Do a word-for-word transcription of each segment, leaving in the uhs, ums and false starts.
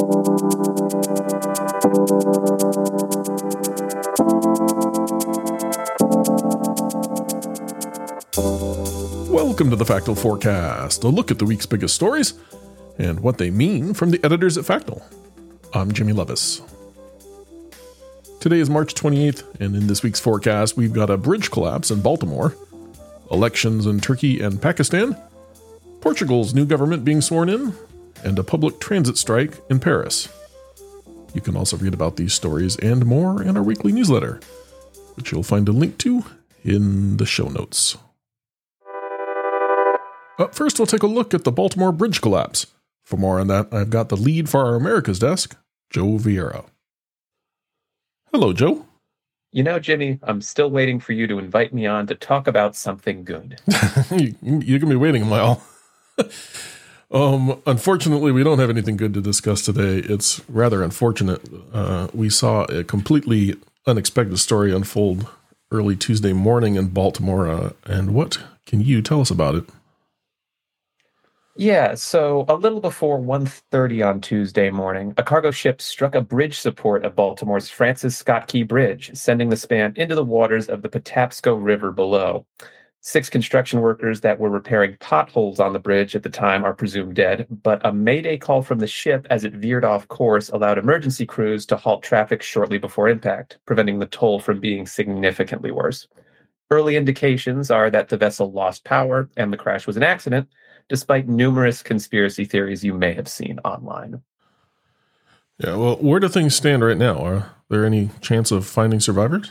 Welcome to the Factal Forecast, a look at the week's biggest stories and what they mean from the editors at Factal. I'm Jimmy Levis. Today is March twenty-eighth, and in this week's forecast, we've got a bridge collapse in Baltimore, elections in Turkey and Pakistan, Portugal's new government being sworn in, and a public transit strike in Paris. You can also read about these stories and more in our weekly newsletter, which you'll find a link to in the show notes. Up first, we'll take a look at the Baltimore bridge collapse. For more on that, I've got the lead for our Americas desk, Joe Vieira. Hello, Joe. You know, Jimmy, I'm still waiting for you to invite me on to talk about something good. you, you can be waiting a while. um, unfortunately, we don't have anything good to discuss today. It's rather unfortunate. Uh, we saw a completely unexpected story unfold early Tuesday morning in Baltimore. Uh, and what can you tell us about it? Yeah, so a little before one thirty on Tuesday morning, a cargo ship struck a bridge support of Baltimore's Francis Scott Key Bridge, sending the span into the waters of the Patapsco River below. Six construction workers that were repairing potholes on the bridge at the time are presumed dead, but a mayday call from the ship as it veered off course allowed emergency crews to halt traffic shortly before impact, preventing the toll from being significantly worse. Early indications are that the vessel lost power and the crash was an accident, despite numerous conspiracy theories you may have seen online. Yeah, well, where do things stand right now? Are there any chance of finding survivors?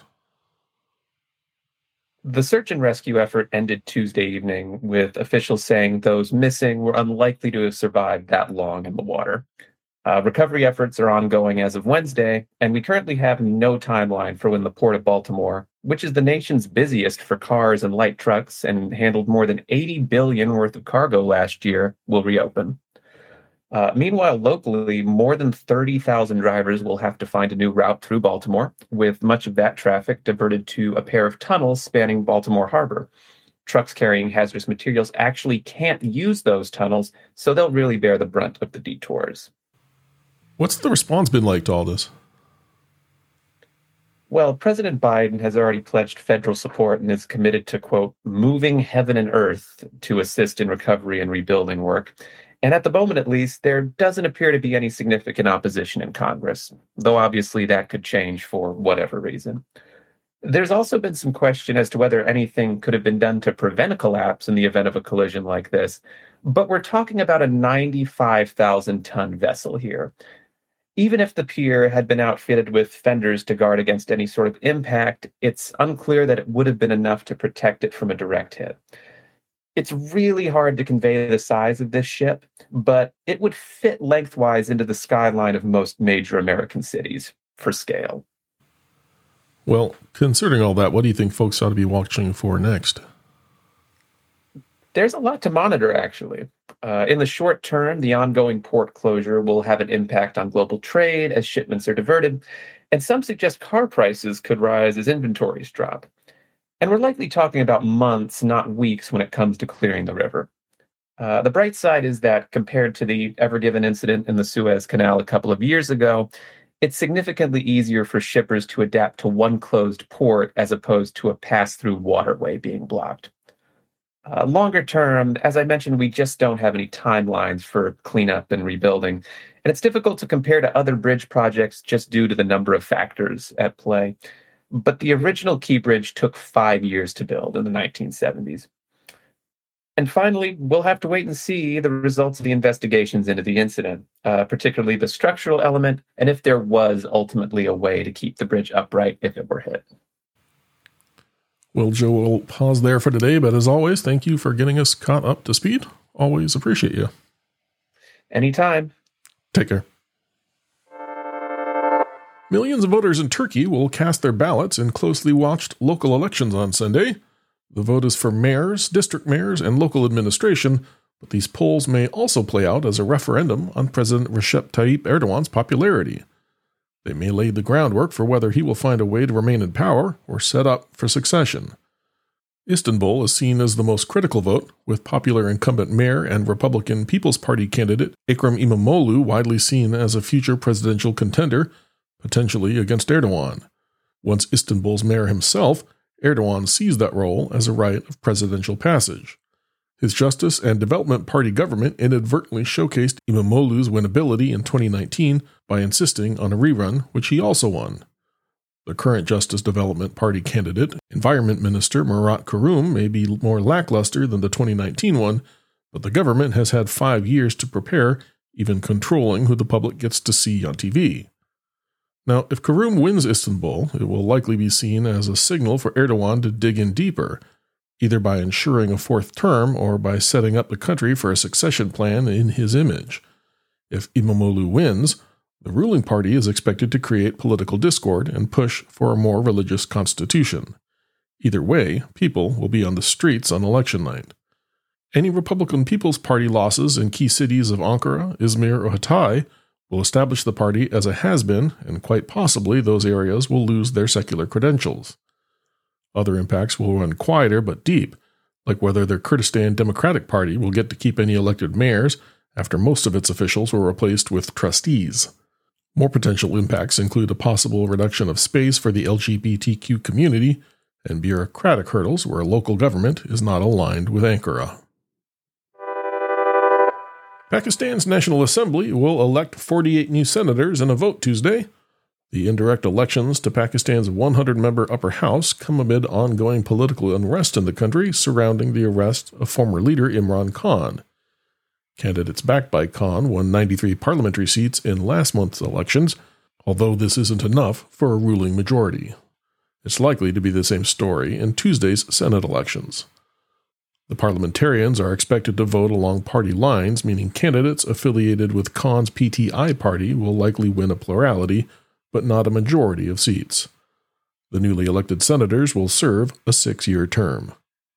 The search and rescue effort ended Tuesday evening, with officials saying those missing were unlikely to have survived that long in the water. Uh, recovery efforts are ongoing as of Wednesday, and we currently have no timeline for when the Port of Baltimore, which is the nation's busiest for cars and light trucks and handled more than eighty billion dollars worth of cargo last year, will reopen. Uh, meanwhile, locally, more than thirty thousand drivers will have to find a new route through Baltimore, with much of that traffic diverted to a pair of tunnels spanning Baltimore Harbor. Trucks carrying hazardous materials actually can't use those tunnels, so they'll really bear the brunt of the detours. What's the response been like to all this? Well, President Biden has already pledged federal support and is committed to, quote, moving heaven and earth to assist in recovery and rebuilding work. And at the moment, at least, there doesn't appear to be any significant opposition in Congress, though obviously that could change for whatever reason. There's also been some question as to whether anything could have been done to prevent a collapse in the event of a collision like this. But we're talking about a ninety-five thousand ton vessel here. Even if the pier had been outfitted with fenders to guard against any sort of impact, it's unclear that it would have been enough to protect it from a direct hit. It's really hard to convey the size of this ship, but it would fit lengthwise into the skyline of most major American cities for scale. Well, considering all that, what do you think folks ought to be watching for next? There's a lot to monitor, actually. Uh, in the short term, the ongoing port closure will have an impact on global trade as shipments are diverted, and some suggest car prices could rise as inventories drop. And we're likely talking about months, not weeks, when it comes to clearing the river. Uh, the bright side is that compared to the Ever Given incident in the Suez Canal a couple of years ago, it's significantly easier for shippers to adapt to one closed port as opposed to a pass-through waterway being blocked. Uh, longer term, as I mentioned, we just don't have any timelines for cleanup and rebuilding, and it's difficult to compare to other bridge projects just due to the number of factors at play. But the original Key Bridge took five years to build in the nineteen seventies. And finally, we'll have to wait and see the results of the investigations into the incident, uh, particularly the structural element, and if there was ultimately a way to keep the bridge upright if it were hit. Well, Joe, we'll pause there for today, but as always, thank you for getting us caught up to speed. Always appreciate you. Anytime. Take care. Millions of voters in Turkey will cast their ballots in closely watched local elections on Sunday. The vote is for mayors, district mayors, and local administration, but these polls may also play out as a referendum on President Recep Tayyip Erdogan's popularity. They may lay the groundwork for whether he will find a way to remain in power or set up for succession. Istanbul is seen as the most critical vote, with popular incumbent mayor and Republican People's Party candidate Ekrem İmamoğlu widely seen as a future presidential contender, potentially against Erdogan. Once Istanbul's mayor himself, Erdogan sees that role as a rite of presidential passage. His Justice and Development Party government inadvertently showcased İmamoğlu's winnability in twenty nineteen by insisting on a rerun, which he also won. The current Justice Development Party candidate, Environment Minister Murat Kurum, may be more lackluster than the twenty nineteen one, but the government has had five years to prepare, even controlling who the public gets to see on T V. Now, if Kurum wins Istanbul, it will likely be seen as a signal for Erdogan to dig in deeper, either by ensuring a fourth term or by setting up the country for a succession plan in his image. If İmamoğlu wins, the ruling party is expected to create political discord and push for a more religious constitution. Either way, people will be on the streets on election night. Any Republican People's Party losses in key cities of Ankara, Izmir, or Hatay will establish the party as a has-been, and quite possibly those areas will lose their secular credentials. Other impacts will run quieter but deep, like whether the Kurdistan Democratic Party will get to keep any elected mayors after most of its officials were replaced with trustees. More potential impacts include a possible reduction of space for the L G B T Q community and bureaucratic hurdles where local government is not aligned with Ankara. Pakistan's National Assembly will elect forty-eight new senators in a vote Tuesday. The indirect elections to Pakistan's one hundred member upper house come amid ongoing political unrest in the country surrounding the arrest of former leader Imran Khan. Candidates backed by Khan won ninety-three parliamentary seats in last month's elections, although this isn't enough for a ruling majority. It's likely to be the same story in Tuesday's Senate elections. The parliamentarians are expected to vote along party lines, meaning candidates affiliated with Khan's P T I party will likely win a plurality, but not a majority of seats. The newly elected senators will serve a six-year term.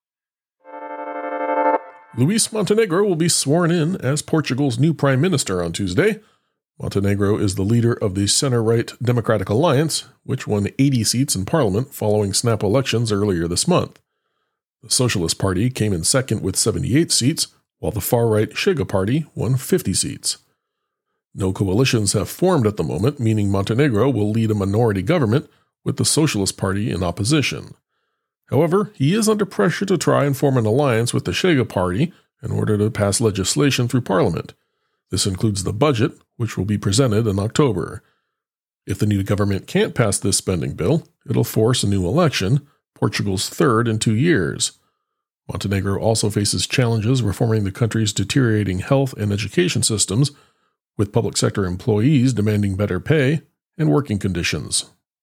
Luis Montenegro will be sworn in as Portugal's new prime minister on Tuesday. Montenegro is the leader of the center-right Democratic Alliance, which won eighty seats in parliament following snap elections earlier this month. The Socialist Party came in second with seventy-eight seats, while the far-right Chega Party won fifty seats. No coalitions have formed at the moment, meaning Montenegro will lead a minority government with the Socialist Party in opposition. However, he is under pressure to try and form an alliance with the Chega Party in order to pass legislation through Parliament. This includes the budget, which will be presented in October. If the new government can't pass this spending bill, it'll force a new election, Portugal's third in two years. Montenegro also faces challenges reforming the country's deteriorating health and education systems, with public sector employees demanding better pay and working conditions.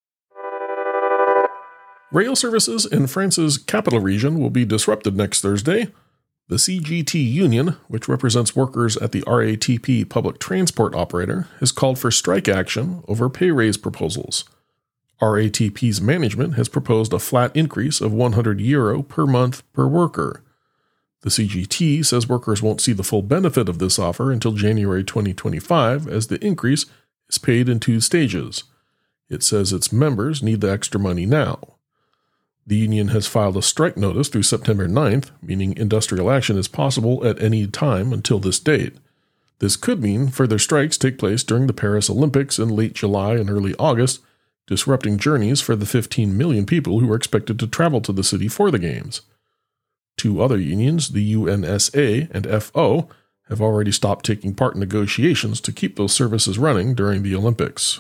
Rail services in France's capital region will be disrupted next Thursday. The C G T union, which represents workers at the R A T P public transport operator, has called for strike action over pay raise proposals. R A T P's management has proposed a flat increase of one hundred euro per month per worker. The C G T says workers won't see the full benefit of this offer until January twenty twenty-five, as the increase is paid in two stages. It says its members need the extra money now. The union has filed a strike notice through September ninth, meaning industrial action is possible at any time until this date. This could mean further strikes take place during the Paris Olympics in late July and early August, disrupting journeys for the fifteen million people who are expected to travel to the city for the Games. Two other unions, the U N S A and F O, have already stopped taking part in negotiations to keep those services running during the Olympics.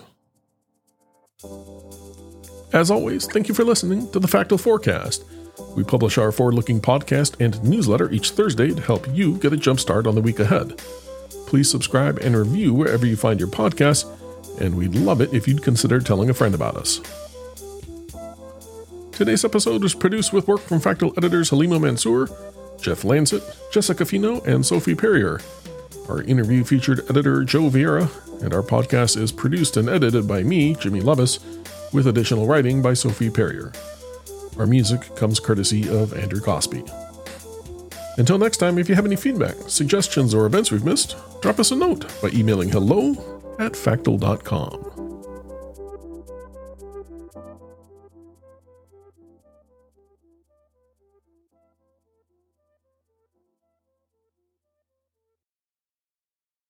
As always, thank you for listening to the Factal Forecast. We publish our forward-looking podcast and newsletter each Thursday to help you get a jump start on the week ahead. Please subscribe and review wherever you find your podcasts, and we'd love it if you'd consider telling a friend about us. Today's episode was produced with work from Factal editors Halima Mansour, Jeff Lancet, Jessica Fino, and Sophie Perrier. Our interview featured editor Joe Vieira, and our podcast is produced and edited by me, Jimmy Levis, with additional writing by Sophie Perrier. Our music comes courtesy of Andrew Cosby. Until next time, if you have any feedback, suggestions, or events we've missed, drop us a note by emailing hello at factal dot com.